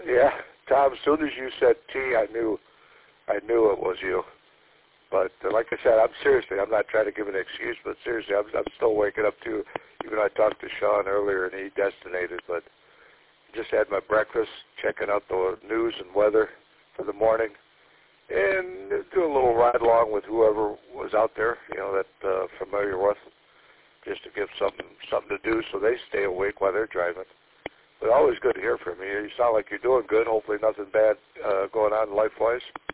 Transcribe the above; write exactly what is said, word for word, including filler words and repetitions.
Yeah, Tom. As soon as you said T, I knew, I knew it was you. But uh, like I said, I'm seriously. I'm not trying to give an excuse, but seriously, I'm, I'm still waking up too. Even though I talked to Sean earlier and he destinated, but just had my breakfast, checking out the news and weather for the morning, and do a little ride along with whoever was out there, you know, that uh, familiar with, just to give something something to do so they stay awake while they're driving. But always good to hear from you. You sound like you're doing good. Hopefully nothing bad uh, going on life-wise.